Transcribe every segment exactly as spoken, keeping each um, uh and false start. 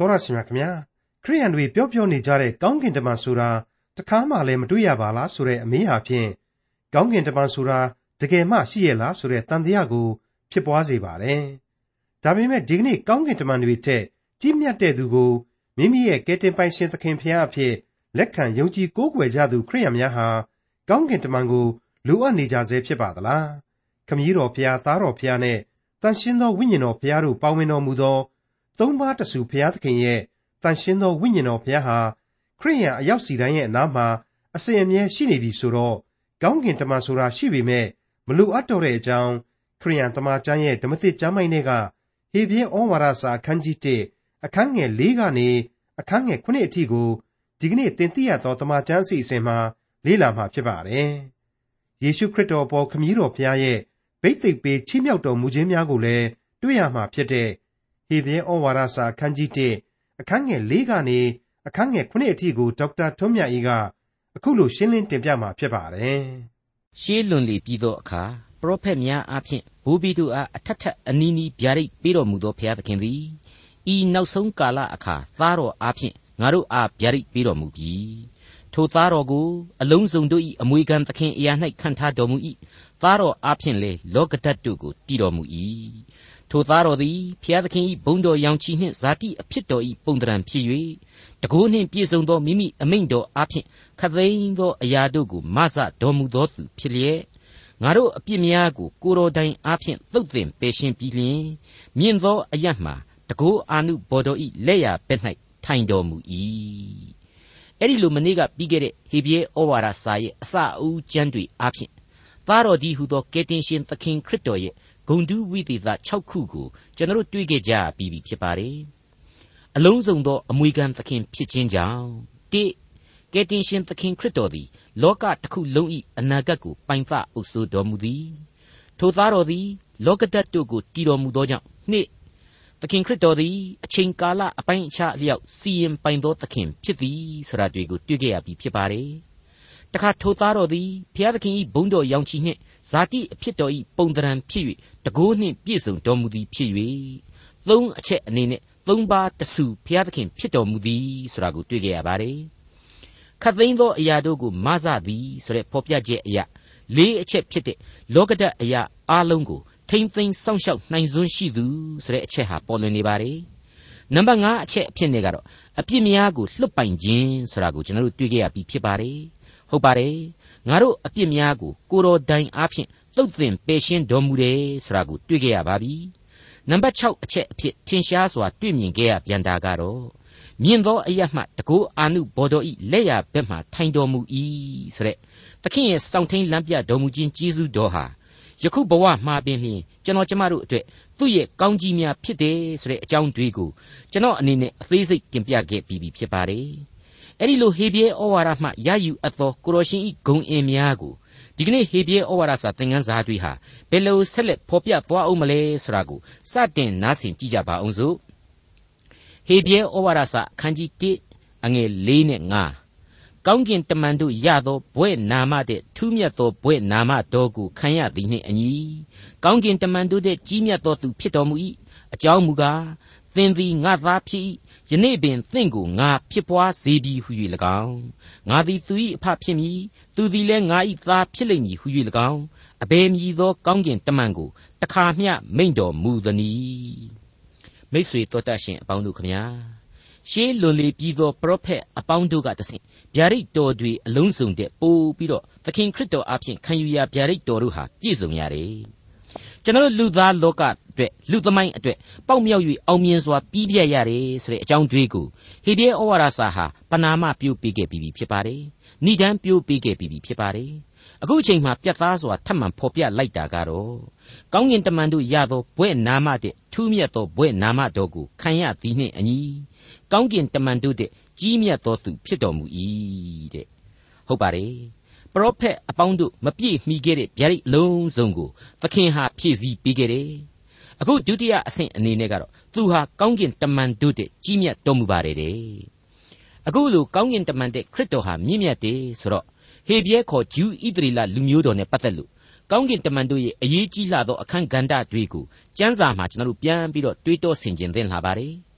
တော်ရရှိမြခင်ဗျာခရိယန်တွေပြောပြောနေကြတဲ့ကောင်းကင်တမန်ဆိုတာတခါမှလည်းမတွေ့ရပါလားဆိုတဲ့အမေးဟာဖြင့်ကောင်းကင်တမန်ဆိုတာတကယ်မှရှိရလားဆိုတဲ့တန်တရားကိုဖြစ်ပွားစေပါတယ်။ဒါပေမဲ့ဒီကနေ့ကောင်းကင်တမန်တွေထက်ကြီးမြတ်တဲ့သူကိုမိမိရဲ့ကယ်တင်ပိုင်ရှင်သခင်ဖခင်အဖြစ်လက်ခံယုံကြည်ကိုးကွယ်ကြသူခရိယန်များဟာကောင်းကင်တမန်ကိုလိုအပ်နေကြဆဲဖြစ်ပါသလား။ခမည်းတော်ဖခင်သားတော်ဖခင်နဲ့တန်ရှင်းသောဝိညာဉ်တော်ဖခင်တို့ပါဝင်တော်မူသောသုံးပါးတဆူဖခင်သခင်ရဲ့တန်ရှင်းသောဝိညာဉ်တော်ဖခင်ဟာခရိယန်အယောက်စီတိုင်းရဲ့အနားမှာအစဉ်အမြဲရှိနေပြီဆိုတော့ကောင်းကင်တမန်ဆိုတာရှိပေမဲ့မလိုအပ်တော့တဲ့အကြောင်းခရိယန်တမန်ကျမ်းရဲ့ဓမ္မသစ်ကျမ်းပိုင်းတွေကဟေဘရဲဩဝါဒစာအခန်းကြီးတစ်အခန်းငယ်၄ကနေအခန်းငယ်ခုနှစ်အထိကိုဒီကနေ့သင်သိရသောတမန်ကျမ်းအစီအစဉ်မှာလေ့လာမှာဖြစ်ပါတယ်။ယေရှုခရစ်တော်ပေါ်ခမည်းတော်ဖခင်ရဲ့ဗိသိက်ပေးချီးမြှောက်တော်မူခြင်းများကိုလည်းတွေ့ရမှာဖြစ်တဲ့ဟေဘရဲဩဝါဒစာအခန်းကြီးတစ်အခန်းငယ်၄ကနေအခန်းငယ်ခုနှစ်အထိကိုဒေါက်တာထွန်းမြတ်အေးကအခုလိုရှင်းလင်းတင်ပြမှာဖြစ်ပါတယ်။ရှေးလွန်လေပြီးသောအခါပရောဖက်များအားဖြင့်ဘိုးဘီတို့အားအထက်ထက်အနီးနီးဗျာဒိတ်ပေးတော်မူသောဘုရားသခင်သည်ဤနောက်ဆုံးကာလအခါသားတော်အားဖြင့်ငါတို့အားဗျာဒိတ်ပေးတော်မူပြီ။ထိုသားတော်ကိုအလုံးစုံတို့၏အမွေခံသခင်အရာ၌ခန့်ထားတော်မူ၏။သားတော်အားဖြင့်လေလောကဓာတ်တို့ကိုတည်တော်မူ၏။ထိုသားတော်သည်ဘုရားသခင်၏ဘုန်းတော်ရောင်ချီနှင့်ဇာတိအဖြစ်တော်၏ပုံသဏ္ဍာန်ဖြစ်၍တကိုးနှင့်ပြည့်စုံသောမိမိအမိန့်တော်အားဖြင့်ခသိန်းသောအရာတို့ကိုမဆတော်မူသောသူဖြစ်လျက်ငါတို့အပြစ်များကိုကိုယ်တော်တိုင်အားဖြင့်သုတ်သင်ပယ်ရှင်းပြီးလျှင်မြင့်သောအရတ်မှတကိုးအာနုဘော်တော်၏လက်ရဘက်၌ထိုင်တော်မူ၏အဲ့ဒီလိုမနေ့ကပြီးခဲ့တဲ့ဟေဘရဲဩဝါဒစာရဲ့အစအဦးကျမ်းတွေအားဖြင့်သားတော်ဒီဟုသောကယ်တင်ရှင်သခင်ခရစ်တော်ရဲ့ဂုဏ်တူးဝိသေသ၆ခုကိုကျွန်တော်တို့တွေ့ခဲ့ကြပြီးပြီဖြစ်ပါတယ်အလုံးစုံသောအမွေခံသခင်ဖြစ်ခြင်းကြောင့်တိကယ်တင်ရှင်သခင်ခရစ်တော်သည်လောကတစ်ခုလုံး၏အနာဂတ်ကိုပိုင်သအုပ်စိုးတော်မူသည်ထိုသားတော်သည်လောကဓာတ်တို့ကိုတည်တော်မူသောကြောင့်နှစ်သခင်ခရစ်တော်သည်အချိန်ကာလအပိုင်းအခြားအလျောက်စီရင်ပိုင်သောသခင်ဖြစ်သည်ဆိုတာတွေကိုတွေ့ခဲ့ရပြီဖြစ်ပါတယ်တခါထိုသားတော်သည်ဘုရားသခင်၏ဘုန်းတော်ရောင်ချီနှင့်ဇာတိအဖြစ်တော်၏ပုံသဏ္ဍာန်ဖြစ်၍တကိုးနှင့်ပြည့်စုံတော်မူသည်ဖြစ်၍သုံးအချက်အနေနဲ့သုံးပါးတဆူဘုရားသခင်ဖြစ်တော်မူသည်ဆိုတာကိုတွေ့ခဲ့ရပါတယ်ခတ်သိမ်းသောအရာတို့ကိုမဆသည်ဆိုတဲ့ဖော်ပြချက်အရာလေးအချက်ဖြစ်တဲ့လောကဓာတ်အရာအလုံးကိုထိမ့်သိမ်းစောင့်ရှောက်နိုင်စွမ်းရှိသူဆိုတဲ့အချက်ဟာပေါ်လွင်နေပါတယ်နံပါတ်ငါအချက်အဖြစ်နဲ့ကတော့အပြစ်များကိုလွတ်ပိုင်ခြင်းဆိုတာကိုကျွန်တော်တို့တွေ့ခဲ့ရပြီးဖြစ်ပါတယ်ဟုတ်ပါတယ်ငါတို့အပြစ်များကိုကိုယ်တော်တိုင်အားဖြင့်သုတ်သင်ပယ်ရှင်းတော်မူတယ်ဆိုတာကိုတွေ့ခဲ့ရပါပြီနံပါတ်၆အချက်အဖြစ်ထင်ရှားစွာတွေ့မြင်ခဲ့ရပြန်တာကတော့မြင့်သောအရမှတကိုးအာနုဘော်တော်ဤလက်ရဘက်မှထိုင်တော်မူ၏ဆိုတဲ့သခင်ရဲ့စောင့်ထိန်လမ်းပြတော်မူခြင်းကျေးဇူးတော်ဟာယခုဘဝမှာပင်လျှင်ကျွန်တော်ကျမတို့အတွက်သူ့ရဲ့ကောင်းကြီးများဖြစ်တယ်ဆိုတဲ့အကြောင်းတွေကိုကျွန်တော်အနေနဲ့အသေးစိတ်တင်ပြခဲ့ပြီးပြီဖြစ်ပါတယ်အဲ့ဒီလိုဟေဘရဲဩဝါဒမှရယူအပ်သောကိုရရှင်ဤဂုဏ်အင်များကိုဒီကနေ့ဟေဘရဲဩဝါဒစာသင်ခန်းစာတွေဟာဘယ်လိုဆက်လက်ဖော်ပြသွားအောင်မလဲဆိုတာကိုစတင်နားဆင်ကြည့်ကြပါအောင်စို့ဟေဘရဲဩဝါဒစာအခန်းကြီးတစ်အငယ်၄နဲ့၅ကောင်းကင်တမန်တို့ရသောဘွဲ့နာမတဲ့ထူးမြတ်သောဘွဲ့နာမတော်ကိုခံရသည်နှင့်အညီကောင်းကင်တမန်တို့တဲ့ကြီးမြတ်သောသူဖြစ်တော်မူ၏အကြောင်းမူကားသင်သည်ငါသားဖြစ်၏ယနေ့ပင်သင်ကိုငါဖြစ်ပွားစေပြီဟု၍၎င်းငါသည်သူ၏အဖဖြစ်မည်သူသည်လည်းငါ၏သားဖြစ်လိမ့်မည်ဟု၍၎င်းအဘယ်မည်သောကောင်းကင်တမန်ကိုတခါမျှမိန့်တော်မူသနည်းမိတ်ဆွေတော်တတ်ရှင်အပေါင်းတို့ခမညာရှေးလွန်လေပြီးသောပရောဖက်အပေါင်းတို့ကတဆင့်ဗျာဒိတ်တော်တွေအလုံးစုံတဲ့ပို့ပြီးတော့သခင်ခရစ်တော်အဖင်ခံယူရာဗျာဒိတ်တော်တို့ဟာပြည့်စုံရတယ်ကျွန်တော်လူသားလောကအတွက်လူသမိုင်းအတွက်ပေါက်မြောက်၍အောင်မြင်စွာပြီးပြတ်ရတယ်ဆိုတဲ့အကြောင်းတွေကိုဟေဘရဲဩဝါဒစာဟာပဏာမပြုပေးခဲ့ပြီးပြီဖြစ်ပါတယ်ဏိဒန်းပြုပေးခဲ့ပြီးပြီဖြစ်ပါတယ်အခုအချိန်မှာပြတ်သားစွာထပ်မံဖော်ပြလိုက်တာကတော့ကောင်းကင်တမန်တို့ရသောဘွဲ့နာမတဲ့ထူးမြတ်သောဘွဲ့နာမတော်ကိုခံရသည်နှင့်အညီကောင်းကင်တမန်တို့တဲ့ကြီးမြတ်သောသူဖြစ်တော်မူ၏တဲ့ဟုတ်ပါတယ်ပရောဖက်အပေါင်းတို့မပြည့်မီခဲ့တဲ့ဗျာဒိတ်အလုံးစုံကိုသခင်ဟာဖြည့်ဆည်းပေးခဲ့တယ်အခုဒုတိယအဆင့်အနေနဲ့ကတော့သူဟာကောင်းကင်တမန်တို့တဲ့ကြီးမြတ်တော်မူပါတယ်တဲ့အခုလိုကောင်းကင်တမန်တဲ့ခရစ်တော်ဟာမြင့်မြတ်တယ်ဆိုတော့ဟေဘရဲခေါ်ဂျူးဣသရေလလူမျိုးတော်နဲ့ပတ်သက်လို့ကောင်းကင်တမန်တို့ရဲ့အရေးကြီးလာသောအခန်းကဏ္ဍတွေကိုကျမ်းစာမှာကျွန်တော်တို့ပြန်ပြီးတော့တွေးတောဆင်ခြင်သင်လာပါတယ်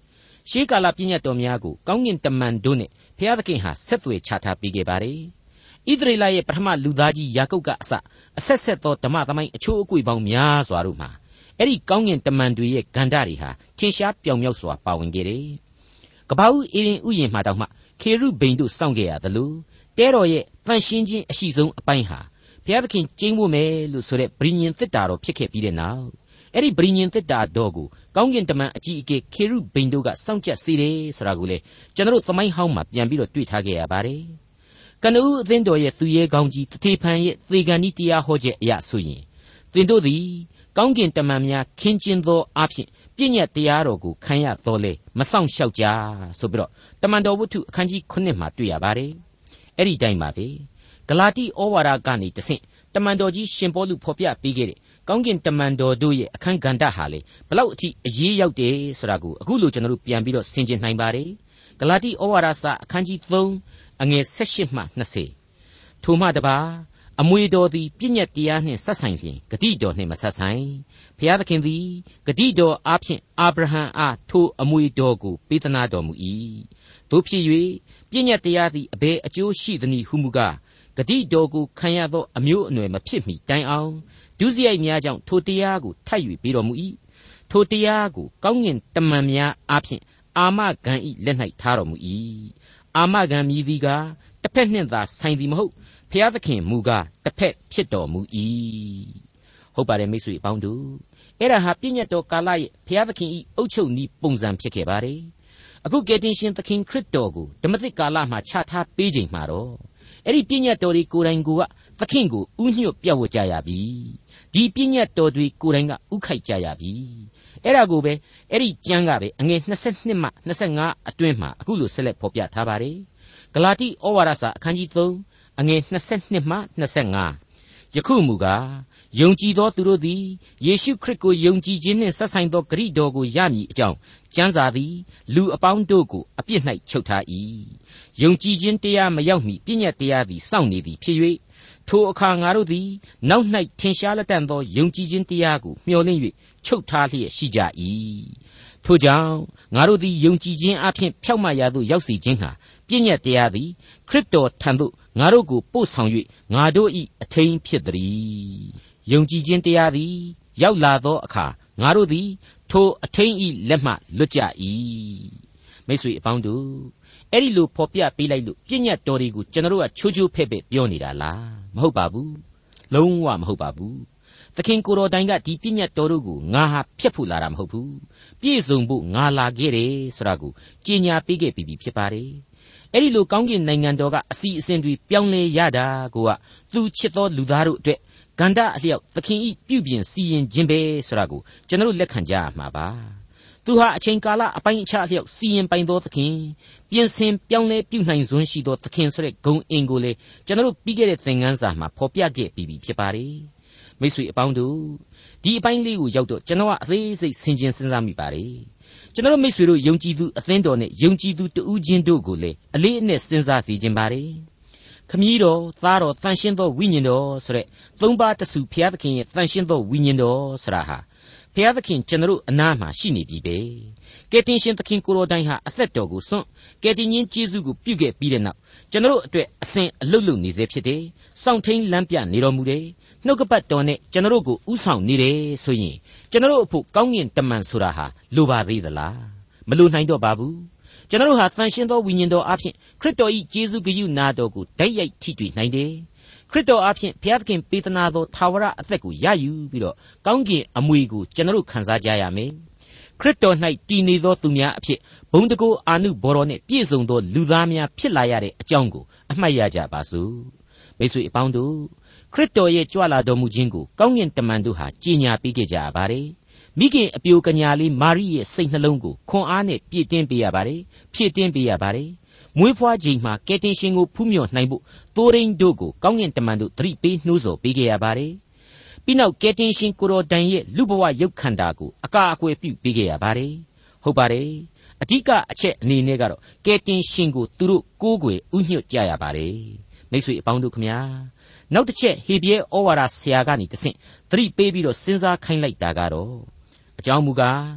ရှေးကာလပညတ်တော်များကိုကောင်းကင်တမန်တို့နဲ့ဘုရားသခင်ဟာဆက်သွယ်ချထားပေးခဲ့ပါတယ်ဣသရေလရဲ့ပထမလူသားကြီးယာကုပ်ကအစအဆက်ဆက်သောဓမ္မသမိုင်းအချိုးအကွေပေါင်းများစွာတို့မှာအဲ့ဒီကောင်းကင်တမန်တွေရဲ့ဂန္ဓာတွေဟာထင်ရှားပြောင်မြောက်စွာပါဝင်ခဲ့တယ်ကပ္ပဦးအေရင်ဥယျာဉ်မှာတောင်မှခေရုဗိမ်တို့စောင့်ခဲ့ရသလိုတဲတော်ရဲ့တန်ရှင်းခြင်းအရှိဆုံးအပိုင်းဟာဘုရားသခင်ကျင်းဖို့မယ်လို့ဆိုတဲ့ဗြိညင်သစ်တာတော်ဖြစ်ခဲ့ပြီးတဲ့နောက်အဲ့ဒီဗြိညင်သစ်တာတော်ကိုကောင်းကင်တမန်အကြီးအကဲခေရုဗိမ်တို့ကစောင့်ကြပ်စေတယ်ဆိုတာကိုလေကျွန်တော်တို့သမိုင်းဟောင်းမှာပြန်ပြီးတော့တွေ့ထားခဲ့ရပါတယ်ကနဦးအသင်းတော်ရဲ့သူရဲကောင်းကြီးတထေဖန်ရဲ့သေကန်ဤတရားဟောချက်အရဆိုရင်သင်တို့သည်ကောင်းကင်တမန်များခင်းကျင်းသောအဖြစ်ပြည့်ညတ်တရားတော်ကိုခံရတော်လေမဆောင်လျှောက်ကြဆိုပြီးတော့တမန်တော်ဝတ္ထုအခန်းကြီးခုနှစ်မှာတွေ့ရပါတယ်အဲ့ဒီတိုင်းပါပဲဂလာတိဩဝါဒကနေတဆင့်တမန်တော်ကြီးရှင်ပေါလုဖော်ပြပေးခဲ့တဲ့ကောင်းကင်တမန်တော်တို့ရဲ့အခန်းကဏ္ဍဟာလေဘလောက်အထိအရေးရောက်တယ်ဆိုတာကိုအခုလိုကျွန်တော်တို့ပြန်ပြီးတော့ဆင်ခြင်နိုင်ပါတယ်ဂလာတိဩဝါဒစာအခန်းကြီးသုံးအငယ်၁၈မှ၂၀ထိုမှတပါအမွေတော်သည်ပြည့်ညတ်တရားနှင့်ဆက်ဆိုင်လျင်ဂတိတော်နှင့်မဆက်ဆိုင်ဘုရားသခင်သည်ဂတိတော်အားဖြင့်အာဗြဟံအားထိုအမွေတော်ကိုပေးသနာတော်မူ၏တို့ဖြစ်၍ပြည့်ညတ်တရားသည်အဘယ်အကျိုးရှိသနည်းဟုမူကားဂတိတော်ကိုခံရသောအမျိုးအနွယ်မဖြစ်မီတိုင်အောင်ဒုစရိုက်များကြောင့်ထိုတရားကိုထပ်၍ပေးတော်မူ၏ထိုတရားကိုကောင်းကင်တမန်များအားဖြင့်အာမဂန်ဤလက်၌ထားတော်မူ၏အာမဂန်မြည်သည်ကတစ်ဖက်နှင့်သာဆိုင်သည်မဟုတ်ဘုရားသခင်မူကားတစ်ဖက်ဖြစ်တော်မူ၏ဟုတ်ပါတယ်မိတ်ဆွေအပေါင်းတို့အဲ့ဒါဟာပြည့်ညတ်တော်ကာလရဲ့ဘုရားသခင်ဤအုပ်ချုပ်နည်းပုံစံဖြစ်ခဲ့ပါတယ်အခုကယ်တင်ရှင်သခင်ခရစ်တော်ကိုဓမ္မသစ်ကာလမှာချထားပေးချိန်မှာတော့အဲ့ဒီပြည့်ညတ်တော်တွေကိုယ်တိုင်ကိုကသခင်ကိုဥညွတ်ပြတ်ဝကြရပြီဒီပြည့်ညတ်တော်တွေကိုယ်တိုင်ကဥခိုက်ကြရပြီအဲ့ဒါကိုပဲအဲ့ဒီကျမ်းကပဲအငယ်၂၂မှ၂၅အတွင်းမှာအခုလိုဆက်လက်ဖော်ပြထားပါတယ်ဂလာတိဩဝါဒစာအခန်းကြီးသုံးအငယ်၂၂မှ၂၅ယခုမူကားယုံကြည်သောသူတို့သည်ယေရှုခရစ်ကိုယုံကြည်ခြင်းနှင့်ဆက်ဆိုင်သောဂရုတော်ကိုရမည်အကြောင်းကျမ်းစာသည်လူအပေါင်းတို့ကိုအပြစ်၌ချုပ်ထား၏ယုံကြည်ခြင်းတရားမရောက်မီပြည့်ညတ်တရားသည်စောင့်နေသည်ဖြစ်၍ထိုအခါငါတို့သည်နောက်၌ထင်ရှားလက်တန့်သောယုံကြည်ခြင်းတရားကိုမျှော်လင့်၍ချုပ်ထားလျက်ရှိကြ၏ထိုကြောင့်ငါတို့သည်ယုံကြည်ခြင်းအပြင်ဖြောက်မရာသို့ရောက်စေခြင်းဟာပြည့်ညတ်တရားသည်ခရစ်တော်ထံသို့ငါတို့ကိုပို့ဆောင်၍ငါတို့၏အထိန်ဖြစ်သည်ယုံကြည်ခြင်းတရားသည်ရောက်လာသောအခါငါတို့သည်ထိုအထိန်၏လက်မှလွတ်ကြ၏မိတ်ဆွေအပေါင်းတို့အဲ့ဒီလိုဖော်ပြပေးလိုက်လို့ပြည့်ညတ်တော်တွေကိုကျွန်တော်တို့ကချိုးချိုးဖဲ့ဖဲ့ပြောနေတာလားမဟုတ်ပါဘူးလုံးဝမဟုတ်ပါဘူးသခင်ကိုယ်တော်တိုင်ကဒီပြည့်ညတ်တော်တို့ကိုငါဟာဖျက်ဖို့လာတာမဟုတ်ဘူးပြည့်စုံဖို့ငါလာခဲ့တယ်ဆိုတာကိုကြေညာပေးခဲ့ပြီးပြီဖြစ်ပါတယ်အဲ့ဒီလိုကောင်းကင်နိုင်ငံတော်ကအစီအစဉ်တွေပြောင်းလဲရတာကိုကသူချစ်သောလူသားတို့အတွက်ဂန္ဓာအလျောက်သခင်ဤပြုပြင်စီရင်ခြင်းပဲဆိုတာကိုကျွန်တော်တို့လက်ခံကြရမှာပါသူဟာအချိန်ကာလအပိုင်းအခြားအလျောက်စီရင်ပိုင်သောသခင်ပြင်ဆင်ပြောင်းလဲပြုနိုင်စွမ်းရှိသောသခင်ဆိုတဲ့ဂုဏ်အင်ကိုလေကျွန်တော်တို့ပြီးခဲ့တဲ့သင်ခန်းစာမှာဖော်ပြခဲ့ပြီးပြီဖြစ်ပါတယ်မိတ်ဆွေအပေါင်းတို့ဒီအပိုင်းလေးကိုရောက်တော့ကျွန်တော်ကအသေးစိတ်ဆင်ခြင်စဉ်းစားမိပါတယ်ကျွန်တော်မိတ်ဆွေတို့ယုံကြည်သူအသင်းတော်နဲ့ယုံကြည်သူတဦးချင်းတို့ကိုလေအလေးအနက်စဉ်းစားစီခြင်းပါတယ်ခမည်းတော်သားတော်တန်ရှင်းသောဝိညာဉ်တော်ဆိုတဲ့သုံးပါးတဆူဘုရားသခင်ရဲ့တန်ရှင်းသောဝိညာဉ်တော်ဆိုတာဟာဘုရားသခင်ကျွန်တော်အနားမှာရှိနေပြီပဲကယ်တင်ရှင်သခင်ကိုယ်တော်တိုင်ဟာအသက်တော်ကိုစွန့်ကယ်တင်ရှင်ယေရှုကိုပြုခဲ့ပြီးတဲ့နောက်ကျွန်တော်အတွက်အစဉ်အလုတ်လုနေစေဖြစ်တယ်စောင့်ထိန်လမ်းပြနေတော်မူတယ်နှုတ်ကပတ်တော်နဲ့ကျွန်တော်ကိုဥဆောင်နေတယ်ဆိုရင်ကျွန်တော်အဖို့ကောင်းကင်တမန်ဆိုတာဟာလိုပါသေးသလားမလိုနိုင်တော့ပါဘူးကျွန်တော်ဟာသန့်ရှင်းသောဝိညာဉ်တော်အဖြစ်ခရစ်တော်၏ယေရှုဂရုနာတော်ကိုဓာတ်ရိုက်ထိတွေ့နိုင်တယ်ခရစ်တော်အဖြစ်ဘုရားသခင်ပေးသနာသောသာဝရအသက်ကိုရယူပြီးတော့ကောင်းကင်အမွေကိုကျွန်တော်ခံစားကြရမယ်ခရစ်တော်၌တည်နေသောသူများအဖြစ်ဘုံတကူအာနုဘော်တော်နှင့်ပြည့်စုံသောလူသားများဖြစ်လာရတဲ့အကြောင်းကိုအမှတ်ရကြပါစို့မိတ်ဆွေအပေါင်းတို့ခရစ်တော်ရဲ့ကြွလာတော်မူခြင်းကိုကောင်းကင်တမန်တို့ဟာကြီးညာပေးခဲ့ကြရပါတယ်မိခင်အပြိုကညာလေးမာရိရဲ့စိတ်နှလုံးကိုခွန်အားနဲ့ပြည့်တင်းပေးရပါတယ်ဖြည့်တင်းပေးရပါတယ်မွေးဖွားချိန်မှာကယ်တင်ရှင်ကိုဖူးမြော်နိုင်ဖို့သိုးရင်းတို့ကိုကောင်းကင်တမန်တို့သတိပေးနှိုးဆော်ပေးခဲ့ရပါတယ်ပြီးနောက်ကယ်တင်ရှင်ကိုတော်တိုင်ရဲ့လူဘဝရုပ်ခန္ဓာကိုအကာအကွယ်ပြုပေးခဲ့ရပါတယ်ဟုတ်ပါတယ်အဓိကအချက်အနေနဲ့ကတော့ကယ်တင်ရှင်ကိုသူတို့ကိုးကွယ်ဥညွတ်ကြရပါတယ်မိတ်ဆွေအပေါင်းတို့ခမညာနောက်တစ်ချက်ဟေဘရဲဩဝါဒဆရာကနေတဆင့်သတိပေးပြီးတော့စဉ်းစားခိုင်းလိုက်တာကတော့အကြောင်းမူကား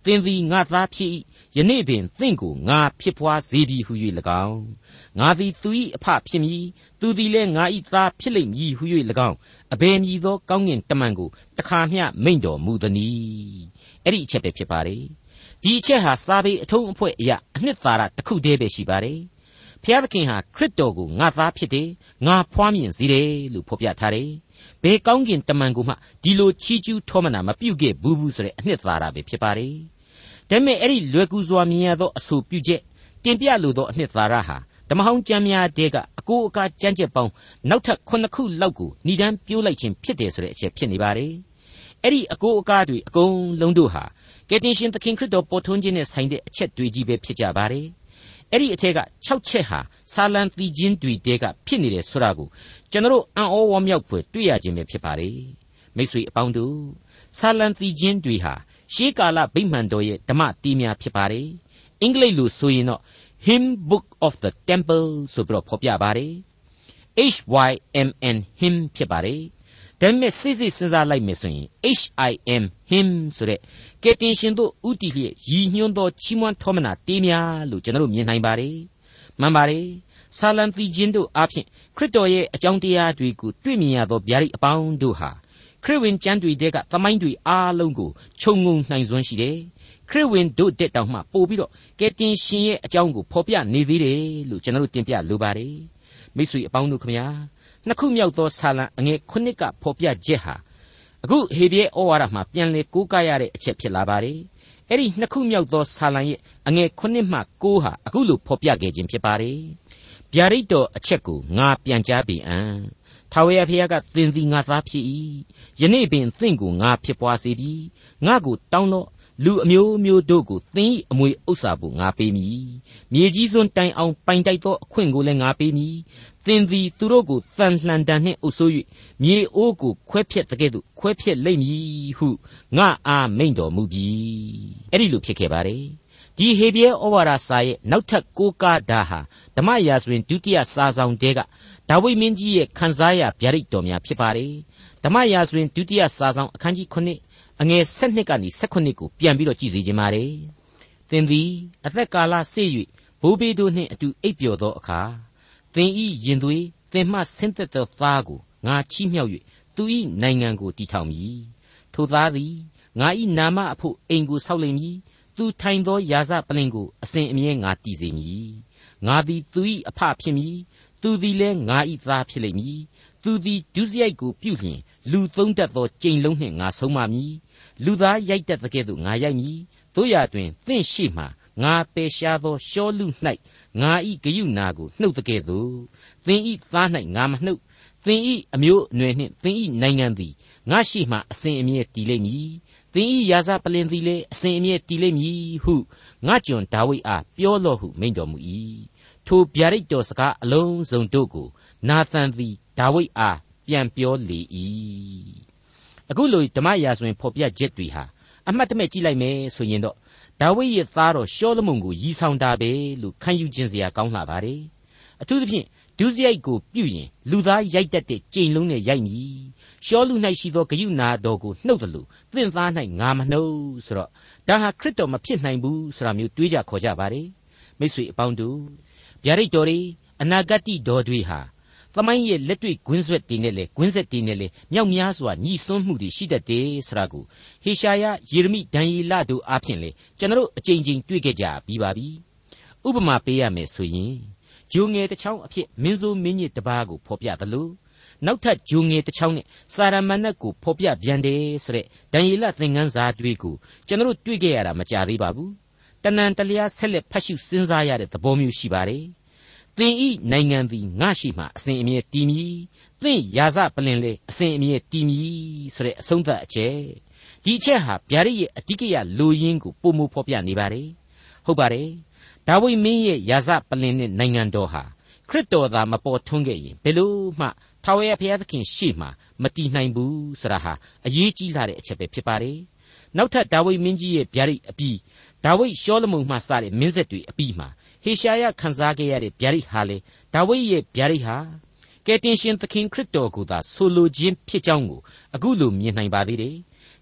သင်သည်ငါသားဖြစ်၏ယနေ့ပင်သင်ကိုငါဖြစ်ဖွာစေပြီဟု၍၎င်းငါသည်သူ၏အဖဖြစ်မည်သူသည်လည်းငါ၏သားဖြစ်လိမ့်မည်ဟု၍၎င်းအဘယ်မည်သောကောင်းကင်တမန်ကိုတခါမျှမိန့်တော်မူသနည်းအဲ့ဒီအချက်ပဲဖြစ်ပါတယ်ဒီအချက်ဟာစာပေအထုံးအဖွဲ့အရာအနှစ်သာရတစ်ခုတည်းပဲရှိပါတယ်ဖျားသခင်ဟာခရစ်တော်ကိုငါသားဖြစ်တယ်ငါဖွားမြင်စေတယ်လို့ဖော်ပြထားတယ်ဘယ်ကောင်းကင်တမန်ကိုမှဒီလိုချီးကျူးထောမနာမပြုခဲ့ဘူးဘူးဆိုတဲ့အနှစ်သာရပဲဖြစ်ပါတယ်ဒါပေမဲ့အဲ့ဒီလွယ်ကူစွာမြင်ရသောအဆိုပြုချက်တင်ပြလိုသောအနှစ်သာရဟာဓမ္မဟောင်းကျမ်းများတဲကအကိုအကာကြမ်းကြက်ပေါင်းနောက်ထပ်ခုနှစ်ခုလောက်ကိုဏ္ဍန်ပြိုးလိုက်ခြင်းဖြစ်တယ်ဆိုတဲ့အချက်ဖြစ်နေပါတယ်အဲ့ဒီအကိုအကာတွေအကုန်လုံးတို့ဟာကယ်တင်ရှင်သခင်ခရစ်တော်ပေါ်ထွန်းခြင်းနဲ့ဆိုင်တဲ့အချက်တွေကြီးပဲဖြစ်ကြပါတယ်အဲ့ဒီအထက်က၆ချက်ဟာဆာလံသီချင်းတွေတဲကဖြစ်နေတယ်ဆိုတာကိုကျွန်တော်အံ့ဩဝမ်းမြောက်ဖွယ်တွေ့ရခြင်းပဲဖြစ်ပါတယ်မိတ်ဆွေအပေါင်းတို့ဆာလံသီချင်းတွေဟာရှေးကာလဗိမာန်တော်ရဲ့ဓမ္မတီးများဖြစ်ပါတယ်အင်္ဂလိပ်လိုဆိုရင်တော့ Hymn Book of the Temple ဆိုပြီးတော့ဖော်ပြပါတယ် H Y M N hymn ဖြစ်ပါတယ်ဒါပေမဲ့စိစိစဉ်းစားလိုက်မယ်ဆိုရင် H I M hymn ဆိုတဲ့ကယ်တင်ရှင်တို့ဥတီလျက်ရည်ညွှန်းသောချီးမွမ်းထောမနာတေးများလို့ကျွန်တော်မြင်နိုင်ပါတယ်မှန်ပါတယ်ဆာလံသီချင်းတို့အပြင်ခရစ်တော်ရဲ့အကြောင်းတရားတွေကိုတွေ့မြင်ရသောဗျာဒိတ်အပေါင်းတို့ဟာခရစ်ဝင်ကျမ်းတွေတဲကသမိုင်းတွေအားလုံးကိုခြုံငုံနိုင်စွမ်းရှိတယ်ခရစ်ဝင်တို့တက်တောင်မှပို့ပြီးတော့ကယ်တင်ရှင်ရဲ့အကြောင်းကိုဖော်ပြနေသေးတယ်လို့ကျွန်တော်တင်ပြလိုပါတယ်မိတ်ဆွေအပေါင်းတို့ခမညာနှစ်ခုမြောက်သောဆာလံအငယ်ခုနှစ်ကဖော်ပြချက်ဟာအခုဟေဘရဲဩဝါဒမှာပြန်လေကိုးကားရတဲ့အချက်ဖြစ်လာပါတယ်အဲ့ဒီနှစ်ခုမြောက်သောဆာလံရဲ့အငယ်ခုနှစ်မှကိုးဟာအခုလိုဖော်ပြခဲ့ခြင်းဖြစ်ပါတယ်ဗျာဒိတ်တော်အချက်ကိုငါပြန်ကြားပေအံ့ထာဝရဘုရားကသင်သည်ငါသားဖြစ်၏ယနေ့ပင်သင်ကိုငါဖြစ်ပွားစေပြီငါကိုတောင်းတော့လူအမျိုးမျိုးတို့ကိုသင်၏အမွေဥစ္စာဖို့ငါပေးမည်မြေကြီးစွန်းတိုင်အောင်ပိုင်တိုက်သောအခွင့်ကိုလည်းငါပေးမည်သင်သည်သူတို့ကိုတန်လှန်တန်နှင့်အုပ်ဆိုး၍မြေအိုးကိုခွဲဖြက်တဲ့ကဲ့သို့ခွဲဖြက်လိမ့်မည်ဟုငါအားမိန့်တော်မူပြီအဲ့ဒီလိုဖြစ်ခဲ့ပါတယ်ဒီဟေဘရဲဩဝါဒစာရဲ့နောက်ထပ်ကိုးကားတာဟာဓမ္မရာဇဝင်ဒုတိယစာဆောင်တဲကဒါဝိဒ်မင်းကြီးရဲ့ခန်းစားရဗျာဒိတ်တော်များဖြစ်ပါတယ်ဓမ္မရာဇဝင်ဒုတိယစာဆောင်အခန်းကြီးခုနှစ်အငယ်၁၂ကနေ၁၈ကိုပြန်ပြီးတော့ကြည့်စေချင်ပါတယ်သင်သည်အသက်ကာလစေ့၍ဘိုးဘေးတို့နှင့်အတူအိပ်ပျော်သောအခါသင်ဤရင်သွေးသင်မှဆင်းသက်သောသားကိုငါချီးမြှောက်၍သူဤနိုင်ငံကိုတည်ထောင်မည်ထိုသားသည်ငါဤနာမအဖို့အိမ်ကိုဆောက်လိမ့်မည်သူထိုင်သောယာစပလင်ကိုအစဉ်အမြဲငါတည်စေမည်ငါသည်သူဤအဖဖြစ်မည်သူသည်လည်းငါဤသားဖြစ်လိမ့်မည်သူသည်ဒုစရိုက်ကိုပြုလျင်လူသုံးတတ်သောကြိမ်လုံးနှင့်ငါဆုံးမမည်လူသားရိုက်တတ်တဲ့ကဲ့သို့ငါရိုက်မည်တို့ရတွင်သင်ရှိမှငါပယ်ရှားသောရှောလူ၌ငါဤဂယုနာကိုနှုတ်တဲ့ကဲ့သို့သင်ဤသား၌ငါမနှုတ်သင်ဤအမျိုးအနွယ်နှင့်သင်ဤနိုင်ငံသည်ငါရှိမှအစဉ်အမြဲတည်လိမ့်မည်သင်ဤယာစပလင်သည်လည်းအစဉ်အမြဲတည်လိမ့်မည်ဟုငါကျွန်ဒါဝိဒ်အားပြောလော့ဟုမိန့်တော်မူ၏ထိုဗျာဒိတ်တော်စကားအလုံးစုံတို့ကိုနာသန်သည်ဒါဝိဒ်အားပြန်ပြောလေ၏အခုလိုဓမ္မရာဇဝင်ဖော်ပြချက်တွေဟာအမှတ်တမဲ့ကြည့်လိုက်မယ်ဆိုရင်တော့ဒါဝိဒ်ရဲ့သားတော်ရှောလမုန်ကိုရည်ဆောင်တာပဲလို့ခံယူခြင်းစရာကောင်းလာပါတယ်အထူးသဖြင့်ဒုစရိုက်ကိုပြုရင်လူသားရိုက်တတ်တဲ့ကြိမ်လုံးနဲ့ရိုက်မည်ရှောလူ၌ရှိသောဂယုနာတော်ကိုနှုတ်တယ်လို့သင်သား၌ငါမနှုတ်ဆိုတော့ဒါဟာခရစ်တော်မဖြစ်နိုင်ဘူးဆိုတာမျိုးတွေးကြခေါ်ကြပါတယ်မိတ်ဆွေအပေါင်းတို့ဗျာဒိတ်တော်တွေအနာဂတ်တော်တွေဟာသမိုင်းရဲ့လက်တွေ့ကွင်းဆက်တည်နေလေကွင်းဆက်တည်နေလေမြောက်များစွာညီစွန်းမှုတွေရှိတတ်တယ်ဆိုတာကိုဟေရှာယယေရမိဒံယေလတို့အားဖြင့်လေကျွန်တော်အကြိမ်ကြိမ်တွေ့ခဲ့ကြပြီးပါပြီဥပမာပေးရမယ်ဆိုရင်ဂျိုငယ်တစ်ချောင်းအဖြစ်မင်းဆိုးမင်းကြီးတစ်ပါးကိုဖော်ပြသလိုနောက်ထပ်ဂျိုငယ်တစ်ချောင်းနဲ့စာရမဏတ်ကိုဖော်ပြပြန်တယ်ဆိုတဲ့ဒံယေလသင်ခန်းစာတွေကိုကျွန်တော်တွေ့ခဲ့ရတာမကြသေးပါဘူးတဏ္ဍတလျာဆက်လက်ဖတ်ရှုစဉ်းစားရတဲ့သဘောမျိုးရှိပါတယ်သင်ဤနိုင်ငံသည်ငါရှိမှအစဉ်အမြဲတည်မည်သင်ယာစပလင်လေအစဉ်အမြဲတည်မည်ဆိုတဲ့အဆုံးသတ်အချက်ဒီအချက်ဟာဗျာဒိတ်ရဲ့အဓိကရလိုရင်းကိုပုံမဖော်ပြနေပါတယ်ဟုတ်ပါတယ်ဒါဝိဒ်မင်းရဲ့ယာစပလင်နဲ့နိုင်ငံတော်ဟာခရစ်တော်သာမပေါ်ထွန်းခဲ့ရင်ဘယ်လို့မှထာဝရဘုရားသခင်ရှေ့မှာမတည်နိုင်ဘူးဆိုတာဟာအရေးကြီးလာတဲ့အချက်ပဲဖြစ်ပါတယ်နောက်ထပ်ဒါဝိဒ်မင်းကြီးရဲ့ဗျာဒိတ်အပြီးဒါဝိဒ်ရှောလမုန်မှစတဲ့မင်းဆက်တွေအပြီးမှာဟေရှာယခန်းစားခဲ့ရတဲ့ဗျာဒိတ်ဟာလေဒါဝိဒ်ရဲ့ဗျာဒိတ်ဟာကယ်တင်ရှင်သခင်ခရစ်တော်ကိုသာဆိုလိုခြင်းဖြစ်ကြောင်းကိုအခုလိုမြင်နိုင်ပါသေးတယ်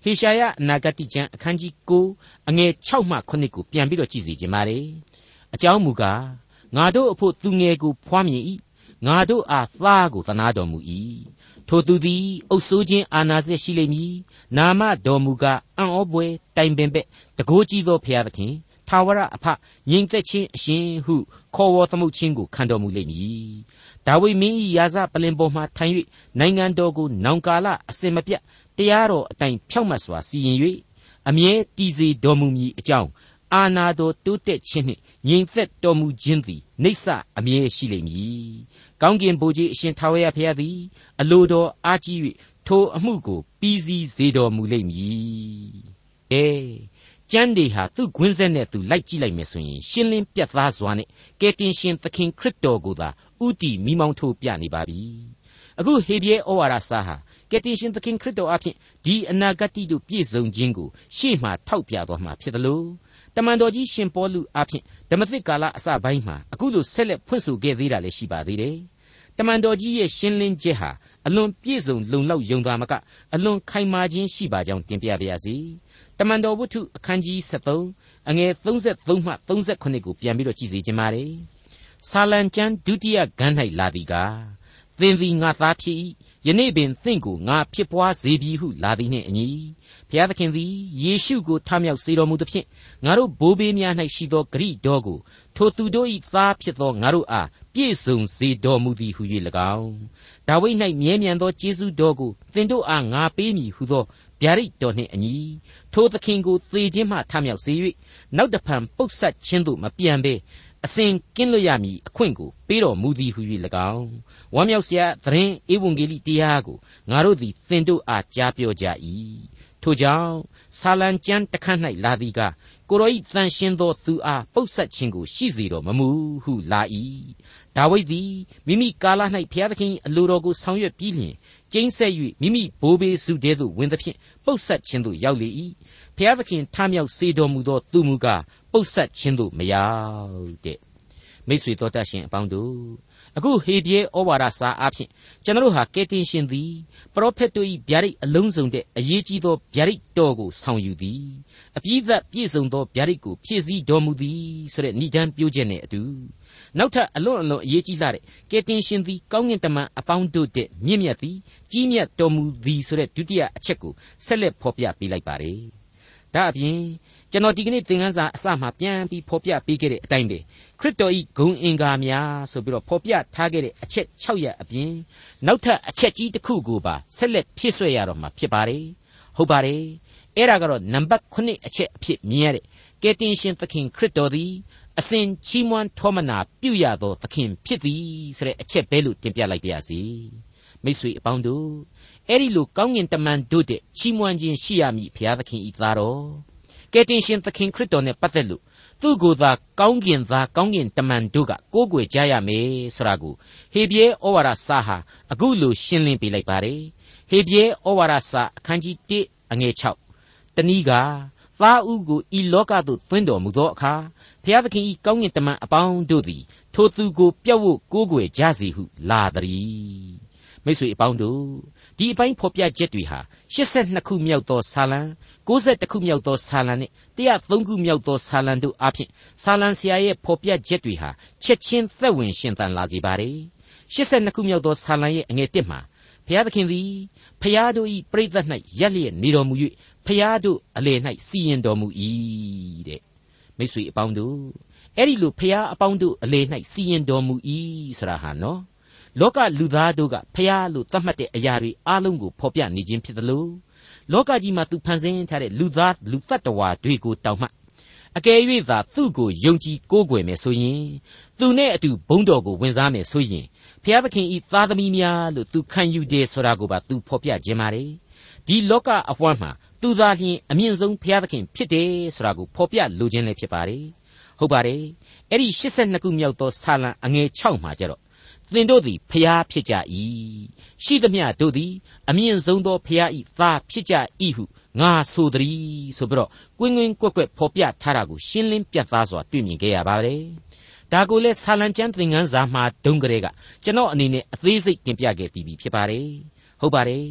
ဟေရှာယအနာဂတိကျမ်းအခန်းကြီး၉အငယ်၆မှခုနှစ်ကိုပြန်ပြီးတော့ကြည့်စီခြင်းပါတယ်အကြောင်းမူကားငါတို့အဖို့သူငယ်ကိုဖွားမြင်၏ငါတို့အားသားကိုသနာတော်မူ၏ထိုသူသည်အုပ်ဆိုးခြင်းအာနာစက်ရှိလိမ့်မည်နာမတော်မူကားအံ့ဩဖွယ်တိုင်ပင်ပဲ့တကိုးကြီးသောဖျားသခင်ထာဝရအဖငြိမ်သက်ခြင်းအရှင်ဟုခေါ်ဝေါ်သမုတ်ခြင်းကိုခံတော်မူလိမ့်မည်ဒါဝိမင်း၏ရာဇပလင်ပေါ်မှထိုင်၍နိုင်ငံတော်ကိုနောင်ကာလအစင်မပြတ်တရားတော်အတိုင်းဖြောင့်မတ်စွာစီရင်၍အမြဲတည်စေတော်မူမည်အကြောင်းအာနာတော်တိုးတက်ခြင်းနှင့်ငြိမ်သက်တော်မူခြင်းသည်နိစ္စအမြဲရှိလိမ့်မည်ကောင်းကင်ဘုရားအရှင်ထာဝရဘုရားသည်အလိုတော်အားကြီး၍ထိုအမှုကိုပြီးစီးစေတော်မူလိမ့်မည်အဲကျမ်းတွေဟာသူ့ကွင်းဆက်နဲ့သူလိုက်ကြည့်လိုက်မယ်ဆိုရင်ရှင်းလင်းပြတ်သားစွာနဲ့ကယ်တင်ရှင်သခင်ခရစ်တော်ကိုသာဥတီမိမောင်းထိုးပြနေပါပြီအခုဟေဘရဲဩဝါဒစာဟာကယ်တင်ရှင်သခင်ခရစ်တော်အဖင်ဒီအနာဂတ်တိတို့ပြည့်စုံခြင်းကိုရှေ့မှထောက်ပြတော်မှာဖြစ်တယ်လို့တမန်တော်ကြီးရှင်ပေါလုအဖင်ဓမ္မသစ်ကာလအစပိုင်းမှာအခုလိုဆက်လက်ဖွင့်ဆိုခဲ့သေးတာလည်းရှိပါသေးတယ်တမန်တော်ကြီးရဲ့ရှင်းလင်းချက်ဟာအလွန်ပြည့်စုံလုံလောက်ယုံသားမကအလွန်ခိုင်မာခြင်းရှိပါကြောင်းတင်ပြပါရစေတမန်တော်ဝတ္ထုအခန်းကြီး၁၃အငယ်၃၃မှ၃၈ကိုပြန်ပြီးတော့ကြည့်စီခြင်းပါတယ်ဆာလံကျမ်းဒုတိယဂန်း၌လာသည်ကားသင်သည်ငါသားဖြစ်၏ယနေ့ပင်သင်ကိုငါဖြစ်ပွားစေပြီဟုလာသည်နှင့်အညီဘုရားသခင်သည်ယေရှုကိုထမြောက်စေတော်မူသဖြင့်ငါတို့ဘိုးဘေးများ၌ရှိသောဂရိတော်ကိုထိုသူတို့၏သားဖြစ်သောငါတို့အားပြည့်စုံစေတော်မူသည်ဟု၍၎င်းဒါဝိဒ်၌မြဲမြံသောကျေးဇူးတော်ကိုသင်တို့အားငါပေးမည်ဟုသောဗျာဒိတ်တော်နှင့်အညီထိုသခင်ကိုသေခြင်းမှထမြောက်စေ၍နောက်တဖန်ပုတ်ဆက်ခြင်းသို့မပြန်ဘဲအစဉ်ကင်းလွတ်ရမည်အခွင့်ကိုပေးတော်မူသည်ဟု၍၎င်းဝမ်းမြောက်စရာသတင်းဧဝံဂေလိတရားကိုငါတို့သည်သင်တို့အားကြားပြောကြ၏ထိုကြောင့်ဆာလံကျမ်းတခန့်၌လာသည်ကကိုရောဤတန်ရှင်းသောသူအားပုတ်ဆက်ခြင်းကိုရှိစေတော်မမူဟုလာ၏ဒါဝိဒ်သည်မိမိကာလ၌ဘုရားသခင်အလိုတော်ကိုဆောင်ရွက်ပြီးလျှင်ကျိန်းဆက်၍မိမိဘိုးဘေးစုတဲသို့ဝင်သဖြင့်ပုတ်ဆက်ခြင်းသို့ရောက်လေ၏ဘုရားသခင်ထမြောက်စေတော်မူသောသူမူကားပုတ်ဆက်ခြင်းသို့မရောက်တဲ့မိတ်ဆွေတော်တတ်ရှင်အပေါင်းတို့အခုဟေဘရဲဩဝါဒစာအားဖြင့်ကျွန်တော်တို့ဟာကယ်တင်ရှင်သည်ပရောဖက်တို့၏ဗျာဒိတ်အလုံးစုံတဲ့အရေးကြီးသောဗျာဒိတ်တော်ကိုဆောင်ယူသည်အပြည့်သက်ပြည့်စုံသောဗျာဒိတ်ကိုဖြည့်ဆည်းတော်မူသည်ဆိုတဲ့ဏိဒံပြိုးချက်နဲ့အတူနောက်ထပ်အလွန်အလွန်အရေးကြီးလာတဲ့ကယ်တင်ရှင်သည်ကောင်းကင်တမန်အပေါင်းတို့တဲ့မြင့်မြတ်သည်ကြီးမြတ်တော်မူသည်ဆိုတဲ့ဒုတိယအချက်ကိုဆက်လက်ဖော်ပြပေးလိုက်ပါတယ်ဒါအပြင်ကျွန်တော်ဒီကနေ့သင်ခန်းစာအစမှပြန်ပြီးဖော်ပြပေးခဲ့တဲ့အတိုင်းပဲခရစ်တော်ဤဂုဏ်အင်္ဂါများဆိုပြီးတော့ဖော်ပြထားခဲ့တဲ့အချက်၆ရပ်အပြင်နောက်ထပ်အချက်ကြီးတစ်ခုကိုပါဆက်လက်ဖြည့်ဆွဲရတော့မှာဖြစ်ပါတယ်ဟုတ်ပါတယ်အဲ့ဒါကတော့နံပါတ်ခုနှစ်အချက်အဖြစ်မြင်ရတဲ့ကယ်တင်ရှင်သခင်ခရစ်တော်သည်အစဉ်ချီးမွမ်းထောမနာပြုရသောသခင်ဖြစ်သည်ဆိုတဲ့အချက်ပဲလို့တင်ပြလိုက်ပါရစေမိတ်ဆွေအပေါင်းတို့အဲ့ဒီလိုကောင်းကင်တမန်တို့တဲ့ချီးမွမ်းခြင်းရှိရမည်ဘုရားသခင်ဤသားတော်ကယ်တင်ရှင်သခင်ခရစ်တော်နဲ့ပတ်သက်လို့သူ့ကိုယ်သာကောင်းကင်သားကောင်းကင်တမန်တို့ကကိုးကွယ်ကြရမယ်ဆိုတာကိုဟေဘရဲဩဝါဒစာဟာအခုလိုရှင်းလင်းပေးလိုက်ပါတယ်ဟေဘရဲဩဝါဒစာအခန်းကြီး၁အငယ်၆တနည်းကသားဥကိုဤလောကသို့သွင်းတော်မူသောအခါဘုရားသခင်ဤကောင်းကင်တမန်အပေါင်းတို့သည်ထိုသူကိုပြတ်ဝတ်ကိုးကွယ်ကြစေဟုလာသည်မိတ်ဆွေအပေါင်းတို့ဒီအပိုင်းဖော်ပြချက်တွေဟာ၈၂ခုမြောက်သောဆာလံ၉၁ခုမြောက်သောဆာလံနဲ့၁၀၃ခုမြောက်သောဆာလံတို့အပြင်ဆာလံဆရာရဲ့ဖော်ပြချက်တွေဟာချက်ချင်းသက်ဝင်ရှင်သန်လာစေပါတယ်၈၂ခုမြောက်သောဆာလံရဲ့အငယ်၁မှာဘုရားသခင်သည်ဖျားတို့၏ပရိသတ်၌ရက်လျက်နေတော်မူ၍ဖျားတို့အလယ်၌စီရင်တော်မူ၏တဲ့မိတ်ဆွေအပေါင်းတို့အဲ့ဒီလိုဖျားအပေါင်းတို့အလယ်၌စီရင်တော်မူ၏ဆိုတာဟာနော်လောကလူသားတို့ကဖျားလို့သတ်မှတ်တဲ့အရာတွေအလုံးကိုဖော်ပြနေခြင်းဖြစ်သလိုလောကကြီးမှာသူဖန်ဆင်းထားတဲ့လူသားလူတ attva တွေကိုတောင်းမှအကယ်၍သာသူ့ကိုယုံကြည်ကိုးကွယ်မယ်ဆိုရင်သူနဲ့အတူဘုန်းတော်ကိုဝင်စားမယ်ဆိုရင်ဘုရားသခင်ဤသားသမီးများလို့သူခံယူတယ်ဆိုတာကိုပါသူဖော်ပြခြင်းပါတယ်ဒီလောကအဝှမ်းမှာသူသာလျှင်အမြင့်ဆုံးဘုရားသခင်ဖြစ်တယ်ဆိုတာကိုဖော်ပြလိုခြင်းလည်းဖြစ်ပါတယ်ဟုတ်ပါတယ်အဲ့ဒီ၈၂ခုမြောက်သောဆာလံအငယ်၆မှာကျတော့သင်တို့သည်ဖျားဖြစ်ကြ၏ရှိသမျှတို့သည်အမြင့်ဆုံးသောဖျား၏သားဖြစ်ကြ၏ဟုငါဆိုသည်ဆိုပြီးတော့ကွင်းကွင်းကွက်ကွက်ဖော်ပြထားတာကိုရှင်းလင်းပြတ်သားစွာတွေ့မြင်ခဲ့ရပါတယ်ဒါကိုလဲဆာလံကျမ်းသင်ခန်းစာမှာဒုံကလေးကကျွန်တော်အနေနဲ့အသေးစိတ်တင်ပြခဲ့ပြီးပြီဖြစ်ပါတယ်ဟုတ်ပါတယ်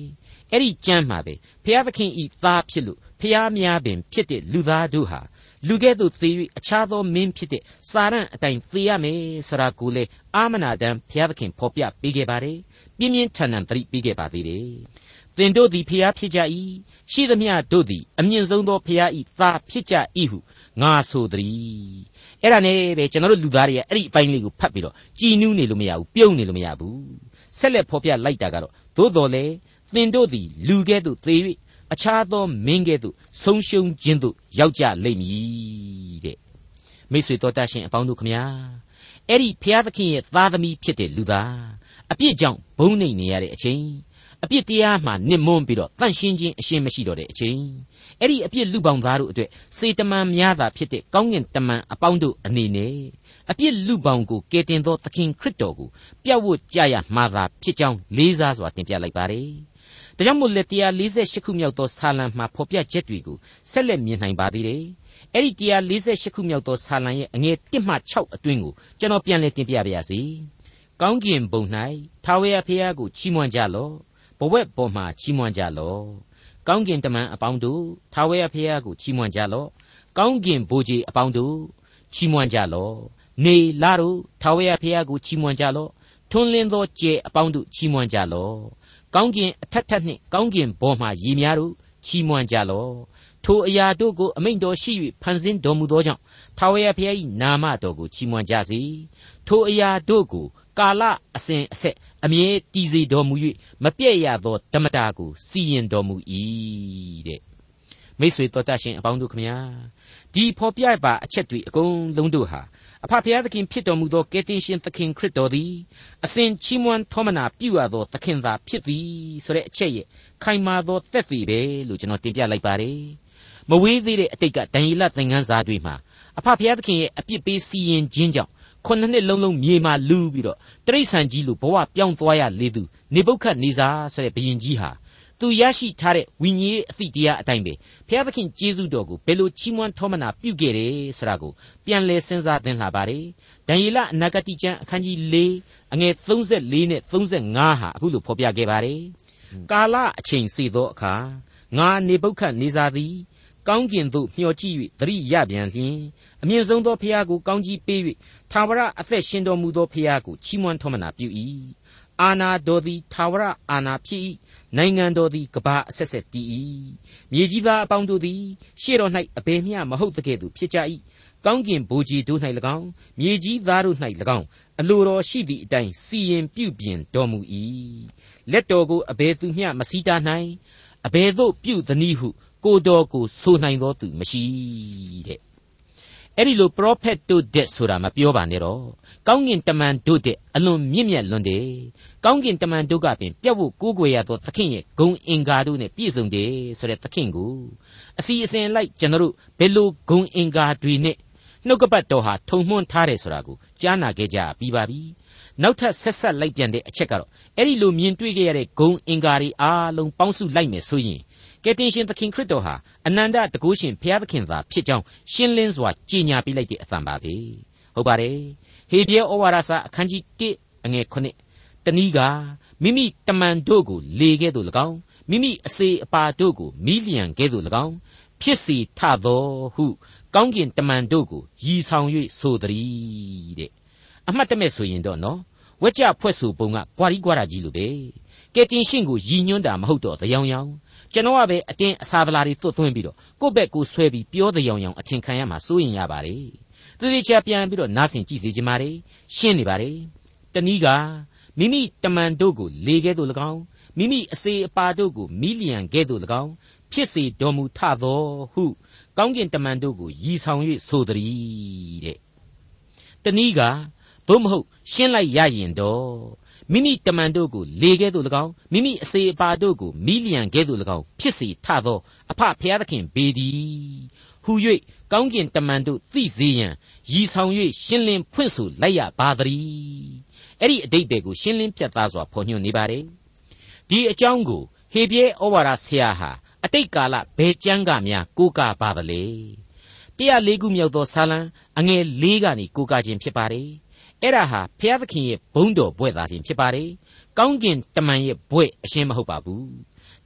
အဲ့ဒီကြမ်းမှာပဲဖျားသခင်ဤသားဖြစ်လို့ဖျားများပင်ဖြစ်တဲ့လူသားတို့ဟာလူကဲ့သို့သေ၍အခြားသောမင်းဖြစ်တဲ့စာရန်အတိုင်းသေရမယ်ဆိုတာကိုလေအာမနာတန်ဖျားသခင်ဖော်ပြပေးခဲ့ပါတယ်ပြင်းပြင်းထန်ထန်သတိပေးခဲ့ပါသေးတယ်သင်တို့သည်ဖျားဖြစ်ကြ၏ရှိသမျှတို့သည်အမြင့်ဆုံးသောဖျားဤသားဖြစ်ကြ၏ဟုငါဆိုသည်အဲ့ဒါနဲ့ပဲကျွန်တော်တို့လူသားတွေကအဲ့ဒီအပိုင်းလေးကိုဖတ်ပြီးတော့ကြည်နူးနေလို့မရဘူးပြုံးနေလို့မရဘူးဆက်လက်ဖော်ပြလိုက်တာကတော့သို့တော်လေသင်တို့သည်လူကဲ့သို့သေ၍အခြားသောမင်းကဲ့သို့ဆုံးရှုံးခြင်းသို့ရောက်ကြလိမ့်မည်တဲ့မိတ်ဆွေတော်တတ်ရှင်အပေါင်းတို့ခမညာအဲ့ဒီဖျားသခင်ရဲ့သားသမီးဖြစ်တဲ့လူသားအပြစ်ကြောင့်ဘုံနှိမ်နေရတဲ့အချိန်အပြစ်တရားမှနစ်မွန်းပြီးတော့တန့်ရှင်းခြင်းအရှင်းမရှိတော့တဲ့အချိန်အဲ့ဒီအပြစ်လူပေါင်းသားတို့အတွက်စေတမန်များသာဖြစ်တဲ့ကောင်းကင်တမန်အပေါင်းတို့အနေနဲ့အပြစ်လူပေါင်းကိုကယ်တင်သောသခင်ခရစ်တော်ကိုပြတ်ဝတ်ကြရမှာသာဖြစ်ကြောင်းလေးစားစွာတင်ပြလိုက်ပါတယ်ဒါကြောင့်မို့လက်တရား၄၈ခုမြောက်သောဆာလံမှာဖော်ပြချက်တွေကိုဆက်လက်မြင်နိုင်ပါသေးတယ်အဲ့ဒီတရား၄၈ခုမြောက်သောဆာလံရဲ့အငယ်၁မှ၆အတွင်းကိုကျွန်တော်ပြန်လည်တင်ပြပါရစေကောင်းကင်ဘုံ၌ထာဝရဘုရားကိုချီးမွမ်းကြလော့ဘဝက်ပေါ်မှာချီးမွမ်းကြလော့ကောင်းကင်တမန်အပေါင်းတို့ထာဝရဘုရားကိုချီးမွမ်းကြလော့ကောင်းကင်ဘိုးကြီးအပေါင်းတို့ချီးမွမ်းကြလော့နေလာတို့ထာဝရဘုရားကိုချီးမွမ်းကြလော့ထွန်းလင်းသောကြဲအပေါင်းတို့ချီးမွမ်းကြလော့ကောင်းကင်အထက်ထက်နှင့်ကောင်းကင်ဘောမှရေများတို့ချီးမွမ်းကြလော့ထိုအရာတို့ကိုအမိန့်တော်ရှိ၍ဖန်ဆင်းတော်မူသောကြောင့်ထာဝရဘုရား၏နာမတော်ကိုချီးမွမ်းကြစေထိုအရာတို့ကိုကာလအစဉ်အဆက်အမြဲတည်စေတော်မူ၍မပြည့်ရသောဓမ္မတာကိုစီရင်တော်မူ၏တဲ့မိတ်ဆွေတော်တတ်ရှင်အပေါင်းတို့ခမညာဒီဖော်ပြပါအချက်တွေအကုန်လုံးတို့ဟာအဖဖျားသခင်ဖြစ်တော်မူသောကယ်တင်ရှင်သခင်ခရစ်တော်သည်အစဉ်ချီးမွမ်းထောမနာပြုရသောသခင်သာဖြစ်သည်ဆိုတဲ့အချက်ရဲ့ခိုင်မာသောသက်သေပဲလို့ကျွန်တော်တင်ပြလိုက်ပါတယ်မဝေးသေးတဲ့အတိတ်ကဒံယေလသင်ခန်းစာတွေမှာအဖဖျားသခင်ရဲ့အပြစ်ပေးစီရင်ခြင်းကြောင့်ခုနှစ်နှစ်လုံးလုံးမြေမှာလူးပြီးတော့တိရစ္ဆာန်ကြီးလိုဘဝပြောင်းသွားရလေသူနေဗုခဒ်နေဇာဆိုတဲ့ဘုရင်ကြီးဟာသူရရှိထားတဲ့ဝိညာဉ်ရေးအသည့်တရားအတိုင်းပဲဘုရားသခင်ကျေးဇူးတော်ကိုဘယ်လိုချီးမွမ်းထောမနာပြုခဲ့တယ်ဆိုတာကိုပြန်လည်စဉ်းစားသင်လာပါတယ်။ဒံယေလအနာဂတိကျမ်းအခန်းကြီး၄အငယ်၃၄နဲ့၃၅ဟာအခုလိုဖော်ပြခဲ့ပါတယ်။ကာလအချိန်စေသောအခါငါနေဗုခဒ်နေဇာသည်ကောင်းကင်သို့မျှော်ကြည့်၍သတိရပြန်လျင်အမြင့်ဆုံးသောဘုရားကိုကောင်းကြီးပေး၍ထာဝရအသက်ရှင်တော်မူသောဘုရားကိုချီးမွမ်းထောမနာပြု၏အာနာတော်သည်ထာဝရအာနာဖြစ်၏နိုင်ငံတော်သည်ကမ္ဘာအဆက်ဆက်တည်၏မြေကြီးသားအပေါင်းတို့သည်ရှေ့တော်၌အဘယ်မျှမဟုတ်တကဲ့သို့ဖြစ်ကြ၏ကောင်းကင်ဘိုးကြီးတို့၌၎င်းမြေကြီးသားတို့၌၎င်းအလိုတော်ရှိသည့်အတိုင်းစီရင်ပြုပြင်တော်မူ၏လက်တော်ကိုအဘယ်သူမျှမစည်းတားနိုင်အဘယ်သို့ပြုသနည်းဟုကိုယ်တော်ကိုဆိုနိုင်သောသူမရှိတဲ့အဲ့ဒီလိုပရောဖက်တို့တဲ့ဆိုတာမပြောပါနဲ့တော့ကောင်းကင်တမန်တို့တဲ့အလွန်မြင့်မြတ်လွန်းတယ်ကောင်းကင်တမန်တို့ကပင်ပြတ်ဖို့ကိုးကွယ်ရသောသခင်ရဲ့ဂုဏ်အင်္ဂါတို့နဲ့ပြည့်စုံတယ်ဆိုတဲ့သခင်ကိုအစီအစဉ်လိုက်ကျွန်တော်တို့ဘယ်လိုဂုဏ်အင်္ဂါတွေနဲ့နှုတ်ကပတ်တော်ဟာထုံမွှန်းထားတယ်ဆိုတာကိုကြားနာခဲ့ကြပြီးပါပြီနောက်ထပ်ဆက်ဆက်လိုက်ပြန်တဲ့အချက်ကတော့အဲ့ဒီလိုမြင်တွေ့ခဲ့ရတဲ့ဂုဏ်အင်္ဂါတွေအားလုံးပေါင်းစုလိုက်မယ်ဆိုရင်ကယ်တင်ရှင်သခင်ခရစ်တော်ဟာအနန္တတကုရှင်ဘုရားသခင်သာဖြစ်ကြောင်းရှင်းလင်းစွာကြေညာပြလိုက်တဲ့အသံပါပဲဟုတ်ပါတယ်ဟေဘရဲဩဝါဒစာအခန်းကြီး၁အငယ်၉တနည်းကမိမိတမန်တို့ကိုလေကဲ့သို့၎င်းမိမိအစေအပါတို့ကိုမီးလျံကဲ့သို့၎င်းဖြစ်စီထသောဟုကောင်းကင်တမန်တို့ကိုရည်ဆောင်၍ဆိုသည်တဲ့အမှတ်တမဲ့ဆိုရင်တော့နော်ဝက်ကြဖွဲ့ဆိုပုံကကွာရီကွာတာကြီးလိုပဲကယ်တင်ရှင်ကိုရည်ညွှန်းတာမဟုတ်တော့တယောင်ယောင်ကျွန်တော်ကပဲအတင်းအစာပလာတွေသွတ်သွင်းပြီးတော့ကိုယ့်ဘက်ကိုဆွဲပြီးပြောတဲ့ယောင်ယောင်အထင်ခံရမှာစိုးရင်ရပါတယ်သေသေးချာပြန်ပြီးတော့နားဆင်ကြည့်စေချင်ပါတယ်ရှင်းနေပါတယ်တနည်းကမိမိတမန်တို့ကိုလေကဲ့သို့၎င်းမိမိအစေအပါတို့ကိုမီးလျံကဲ့သို့၎င်းဖြစ်စေတော်မူထသောဟုကောင်းကင်တမန်တို့ကိုရည်ဆောင်၍ဆိုသည်တဲ့တနည်းကသို့မဟုတ်ရှင်းလိုက်ရရင်တော့မိမိတမန်တို့ကိုလေကဲ့သို့၎င်းမိမိအစေအပါတို့ကိုမီးလျံကဲ့သို့၎င်းဖြစ်စေထသောအဖဖျားသခင်ပေသည်ဟူ၍ကောင်းကင်တမန်တို့သိစေရန်ရည်ဆောင်၍ရှင်းလင်းဖွင့်ဆိုလိုက်ရပါသည်အဲ့ဒီအတိတ်တွေကိုရှင်းလင်းပြတ်သားစွာဖော်ညွှန်းနေပါတယ်ဒီအကြောင်းကိုဟေဘရဲဩဝါဒဆရာဟာအတိတ်ကာလဘယ်ကျမ်းကများကိုးကားပါသလဲတရားလေးခုမြောက်သောဇာလံအငယ်လေးကနေကိုးကားခြင်းဖြစ်ပါတယ်အဲ့ဒါဟာဘုရားသခင်ရဲ့ဘုန်းတော်ဘွဲ့သားခြင်းဖြစ်ပါတယ်ကောင်းကင်တမန်ရဲ့ဘွဲ့အရှင်းမဟုတ်ပါဘူးတ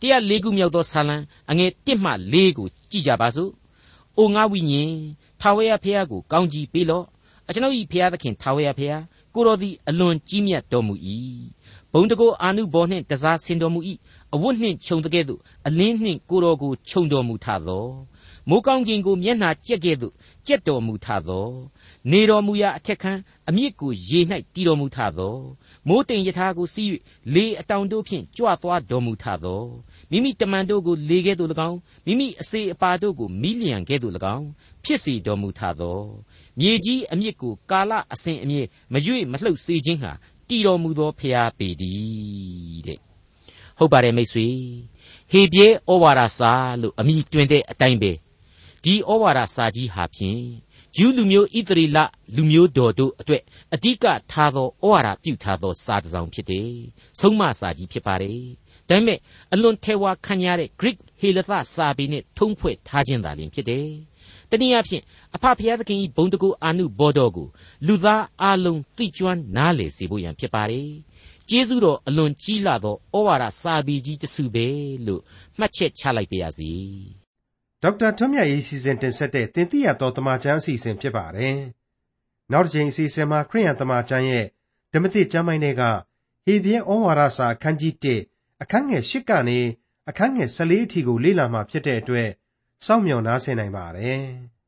တရားလေးခုမြောက်သောဆာလံအငယ်တစ်မှလေးကိုကြည့်ကြပါစို့။အိုငါဝိညာဉ်ထာဝရဘုရားကိုကောင်းကြီးပေးလော့။အကျွန်ုပ်၏ဘုရားသခင်ထာဝရဘုရားကိုတော်သည်အလွန်ကြီးမြတ်တော်မူ၏။ဘုံတကိုအာနုဘော်နှင့်တစားဆင်တော်မူ၏။အဝတ်နှင့်ခြုံတကဲ့သို့အလင်းနှင့်ကိုတော်ကိုခြုံတော်မူထသော။မိုးကောင်းကင်ကိုမျက်နှာကြက်ကဲ့သို့ကြက်တော်မူထသော။နေတော်မူရာအထက်ခန်းအမြစ်ကိုရေ၌တည်တော်မူထသော။မိုးတိမ်ယထာကိုစီး၍လေအတောင်တို့ဖြင့်ကြွသွားတော်မူထသော။မိမိတမန်တို့ကိုလေကဲ့သို့၎င်းမိမိအစေအပါတို့ကိုမိလျံကဲ့သို့၎င်းဖြစ်စေတော်မူထသော။မြေကြီးအမြစ်ကိုကာလအစဉ်အမြဲမရွေ့မလှုပ်စေခြင်းဟာတည်တော်မူသောဖျားပေတည်းတဲ့ဟုတ်ပါတယ်မိတ်ဆွေဟေပြဲဩဝါဒစာလို့အမည်တွင်တဲ့အတိုင်းပဲဒီဩဝါဒစာကြီးဟာဖြင့်ဂျူးလူမျိုးဣသရေလလူမျိုးတော်တို့အတွက်အဓိကထားသောဩဝါဒပြုထားသောစာတစ်စောင်ဖြစ်တယ်ဆုံးမစာကြီးဖြစ်ပါတယ်ဒါပေမဲ့အလွန်ထဲဝါခံရတဲ့ Greek ဟေလသစာပေနဲ့ထုံးဖွဲ့ထားခြင်းသာလျှင်ဖြစ်တယ်တနည်းအားဖြင့်အဖဖျားသခင်၏ဘုံတကူအာနုဘောတော်ကိုလူသားအလုံးသိကျွမ်းနားလည်စေဖို့ရန်ဖြစ်ပါတယ်။ကျေးဇူးတော်အလွန်ကြီးလာသောဩဝါဒစာပေကြီးတစ်စုပဲလို့မှတ်ချက်ချလိုက်ပါရစေ။ဒေါက်တာထွန်းမြတ်ရေးစီစဉ်တင်ဆက်တဲ့သင်သိရသောတမန်ကျမ်းအစီအစဉ်ဖြစ်ပါတယ်။နောက်တစ်ချိန်အစီအစဉ်မှာခရိယန်တမန်ကျမ်းရဲ့ဓမ္မသစ်ကျမ်းပိုင်းတွေကဟေဘရဲဩဝါဒစာအခန်းကြီးတစ်အခန်းငယ်၈ကနေအခန်းငယ်၁၄အထိကိုလေ့လာမှဖြစ်တဲ့အတွက်စောင့်မျှော်နားဆင်နိုင်ပါတယ်။